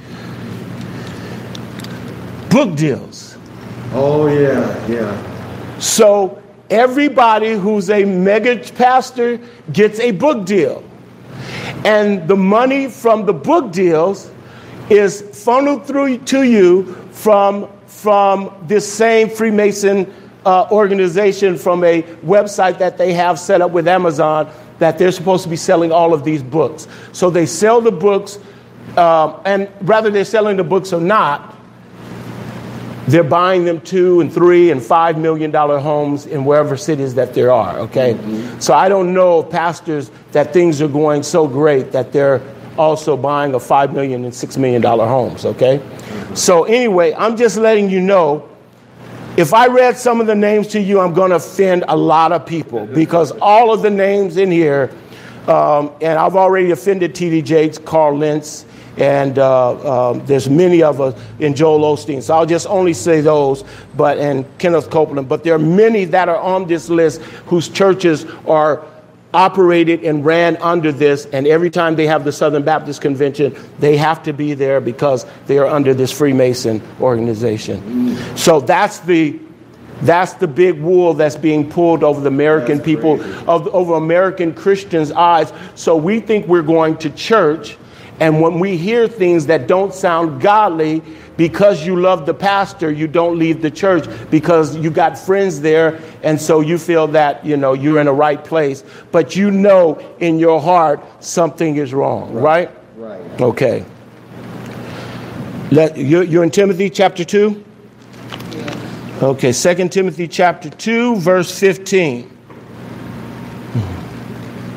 Book deals. Oh, yeah, yeah. So everybody who's a mega pastor gets a book deal. And the money from the book deals is funneled through to you from, from this same Freemason uh, organization, from a website that they have set up with Amazon, that they're supposed to be selling all of these books. So they sell the books, um, and rather they're selling the books or not, they're buying them two and three and five million dollar homes in wherever cities that there are, okay? Mm-hmm. So I don't know pastors that things are going so great that they're also buying a five million and six million dollar homes, okay? Mm-hmm. So anyway, I'm just letting you know, if I read some of the names to you, I'm going to offend a lot of people because all of the names in here, um, and I've already offended T D Jakes, Carl Lentz, and uh, um, there's many of us in Joel Osteen. So I'll just only say those, but and Kenneth Copeland. But there are many that are on this list whose churches are operated and ran under this, and every time they have the Southern Baptist Convention, they have to be there because they are under this Freemason organization. Mm. So that's the that's the big wool that's being pulled over the American that's people, of, over American Christians' eyes. So we think we're going to church, and when we hear things that don't sound godly, because you love the pastor, you don't leave the church because you got friends there. And so you feel that, you know, you're in the right place, but you know, in your heart, something is wrong, right? Right. right. Okay. Let, you're, you're in Timothy chapter two? Yeah. Okay. Second Timothy chapter two, verse fifteen.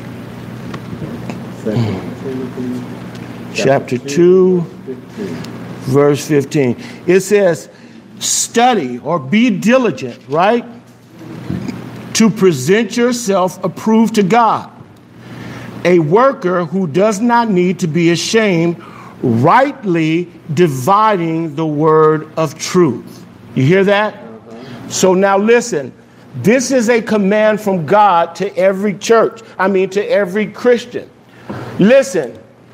Second Timothy chapter two. fifteen. Verse fifteen. It says, study or be diligent, right? To present yourself approved to God. A worker who does not need to be ashamed, rightly dividing the word of truth. You hear that? Uh-huh. So now listen, this is a command from God to every church. I mean, to every Christian. Listen,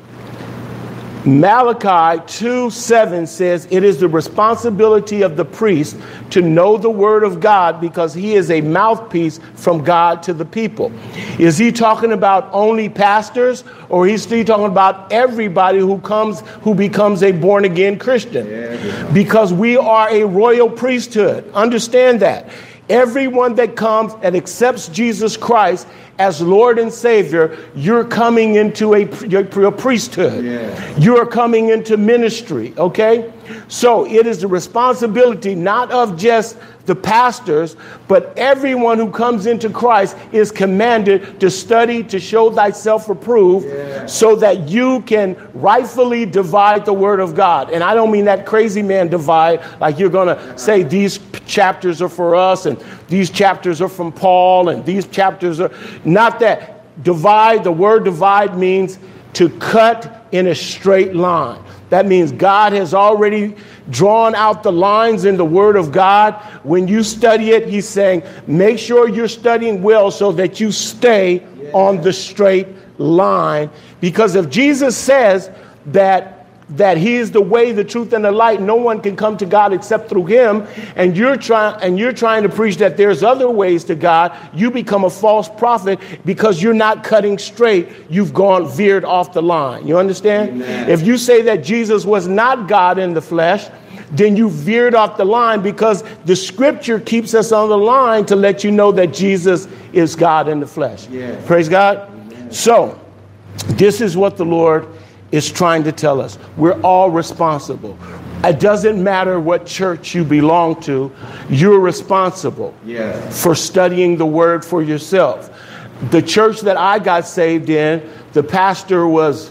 Malachi two seven says it is the responsibility of the priest to know the word of God because he is a mouthpiece from God to the people. Is he talking about only pastors, or is he talking about everybody who comes, who becomes a born again Christian? Yeah. Because we are a royal priesthood. Understand that. Everyone that comes and accepts Jesus Christ as Lord and Savior, you're coming into a, a priesthood. Yeah. You're coming into ministry, okay? So it is the responsibility not of just the pastors, but everyone who comes into Christ is commanded to study, to show thyself approved, yeah. so that you can rightfully divide the word of God. And I don't mean that crazy man divide, like you're going to say these chapters are for us and these chapters are from Paul and these chapters are not that. Divide, the word divide means to cut in a straight line. That means God has already drawn out the lines in the word of God. When you study it, he's saying, make sure you're studying well so that you stay yeah. on the straight line. Because if Jesus says that that he is the way, the truth, and the light, no one can come to God except through him, and you're trying and you're trying to preach that there's other ways to God, you become a false prophet because you're not cutting straight. You've gone veered off the line. You understand? Amen. If you say that Jesus was not God in the flesh, then you veered off the line, because the scripture keeps us on the line to let you know that Jesus is God in the flesh. Yes. Praise God. Amen. So this is what the Lord is trying to tell us. We're all responsible. It doesn't matter what church you belong to. You're responsible yes. for studying the word for yourself. The church that I got saved in, the pastor was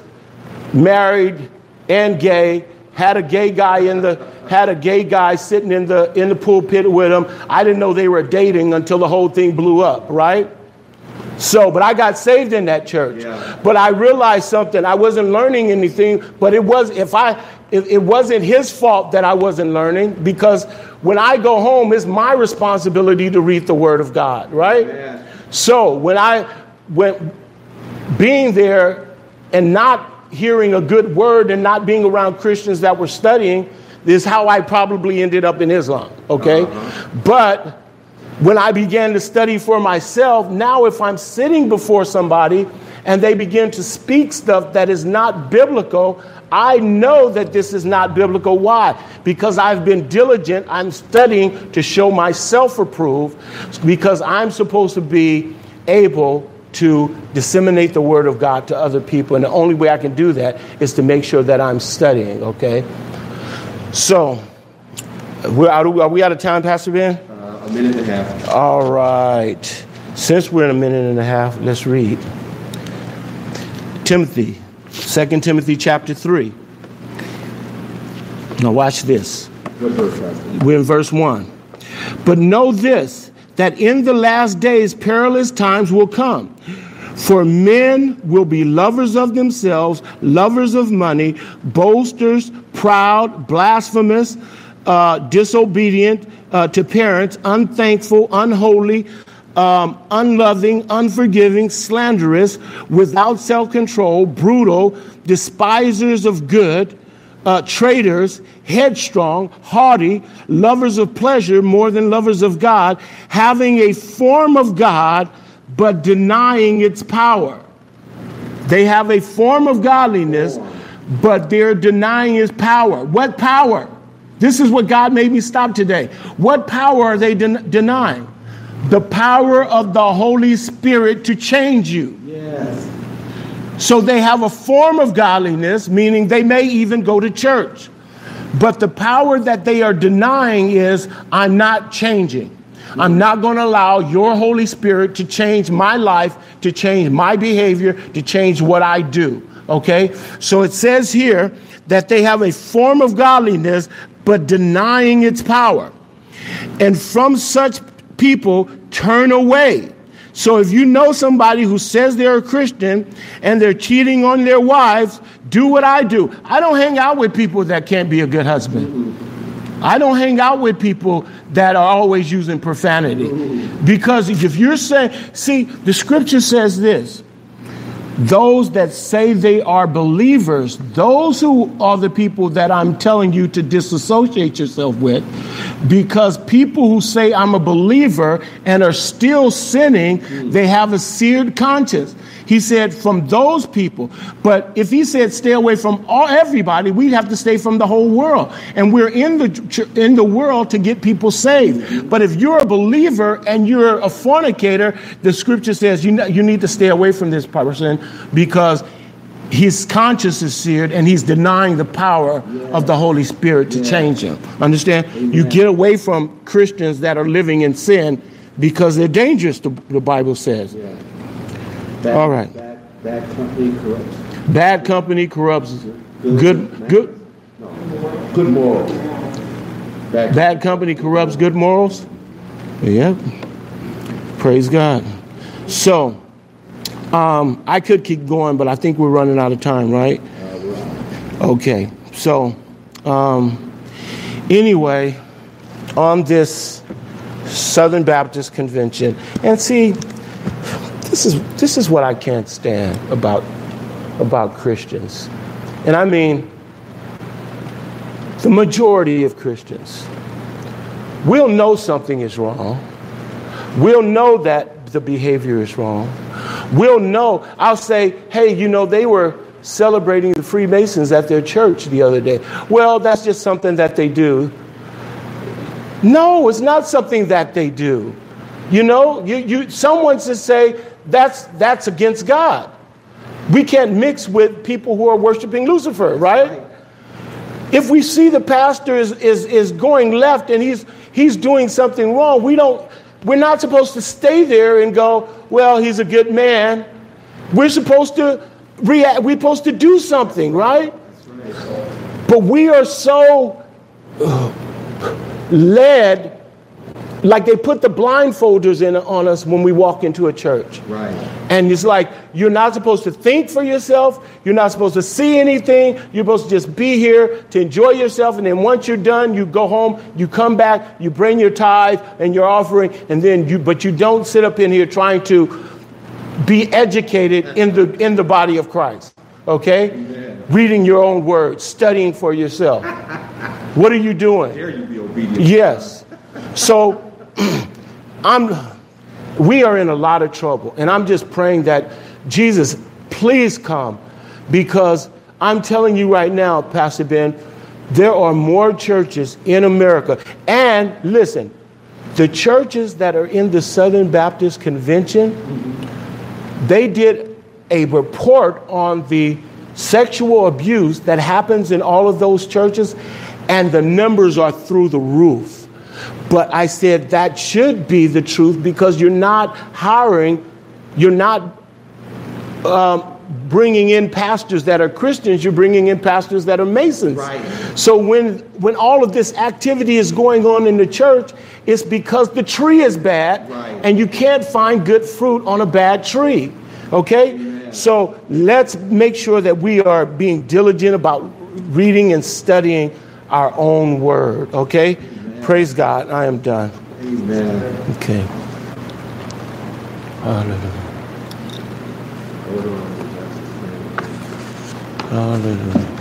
married and gay, had a gay guy in the had a gay guy sitting in the in the pulpit with him. I didn't know they were dating until the whole thing blew up, right? So, but I got saved in that church. Yeah. But I realized something. I wasn't learning anything, but it was if I it, it wasn't his fault that I wasn't learning, because when I go home, it's my responsibility to read the word of God, right? Yeah. So when I went being there and not hearing a good word and not being around Christians that were studying, this is how I probably ended up in Islam, okay? Uh-huh. But when I began to study for myself, now if I'm sitting before somebody and they begin to speak stuff that is not biblical, I know that this is not biblical. Why? Because I've been diligent. I'm studying to show myself approved, because I'm supposed to be able to disseminate the word of God to other people. And the only way I can do that is to make sure that I'm studying, okay? So, are we out of time, Pastor Ben? A minute and a half. All right. Since we're in a minute and a half, let's read Timothy, Second Timothy chapter three. Now watch this. What verse? We're in verse one. But know this, that in the last days perilous times will come. For men will be lovers of themselves, lovers of money, boasters, proud, blasphemous, uh, disobedient, Uh, to parents, unthankful, unholy, um, unloving, unforgiving, slanderous, without self-control, brutal, despisers of good, uh, traitors, headstrong, haughty, lovers of pleasure more than lovers of God, having a form of God, but denying its power. They have a form of godliness, but they're denying its power. What power? This is what God made me stop today. What power are they den- denying? The power of the Holy Spirit to change you. Yes. So they have a form of godliness, meaning they may even go to church. But the power that they are denying is, I'm not changing. I'm not going to allow your Holy Spirit to change my life, to change my behavior, to change what I do. Okay? So it says here that they have a form of godliness, but denying its power. And from such people turn away. So if you know somebody who says they're a Christian and they're cheating on their wives, do what I do. I don't hang out with people that can't be a good husband. I don't hang out with people that are always using profanity. Because if you're saying, see, the scripture says this. Those that say they are believers, those who are the people that I'm telling you to disassociate yourself with, because people who say I'm a believer and are still sinning, they have a seared conscience. He said from those people. But if he said stay away from all everybody, we'd have to stay from the whole world. And we're in the in the world to get people saved. But if you're a believer and you're a fornicator, the scripture says you you need to stay away from this person because his conscience is seared and he's denying the power yeah. of the Holy Spirit to yeah. change him. Understand? Amen. You get away from Christians that are living in sin because they're dangerous, the, the Bible says. Yeah. Bad, all right. Bad, bad company corrupts. Bad company corrupts. Good, good, good, no. good morals. Bad, bad company corrupts good morals. Yep. Praise God. So, um, I could keep going, but I think we're running out of time, right? Okay. So, um, anyway, on this Southern Baptist Convention, and see. This is this is what I can't stand about about Christians. And I mean the majority of Christians. We'll know something is wrong. We'll know that the behavior is wrong. We'll know. I'll say, hey, you know, they were celebrating the Freemasons at their church the other day. Well, that's just something that they do. No, it's not something that they do. You know, you you someone to say That's that's against God. We can't mix with people who are worshiping Lucifer, right? If we see the pastor is, is, is going left and he's he's doing something wrong, we don't we're not supposed to stay there and go, well, he's a good man. We're supposed to react, we're supposed to do something, right? But we are so uh, led. Like they put the blindfolders in on us when we walk into a church. Right. And it's like you're not supposed to think for yourself. You're not supposed to see anything. You're supposed to just be here to enjoy yourself. And then once you're done, you go home, you come back, you bring your tithe and your offering. And then you, but you don't sit up in here trying to be educated in the in the body of Christ. Okay? Amen. Reading your own words, studying for yourself. What are you doing? Dare you be obedient? Yes. So I'm, we are in a lot of trouble. And I'm just praying that Jesus, please come. Because I'm telling you right now, Pastor Ben, there are more churches in America. And listen, the churches that are in the Southern Baptist Convention, they did a report on the sexual abuse that happens in all of those churches. And the numbers are through the roof. But I said that should be the truth because you're not hiring, you're not um, bringing in pastors that are Christians, you're bringing in pastors that are Masons. Right. So when, when all of this activity is going on in the church, it's because the tree is bad right. and you can't find good fruit on a bad tree. Okay? Yeah. So let's make sure that we are being diligent about reading and studying our own word. Okay? Praise God. I am done. Amen. Okay. Hallelujah. Hallelujah.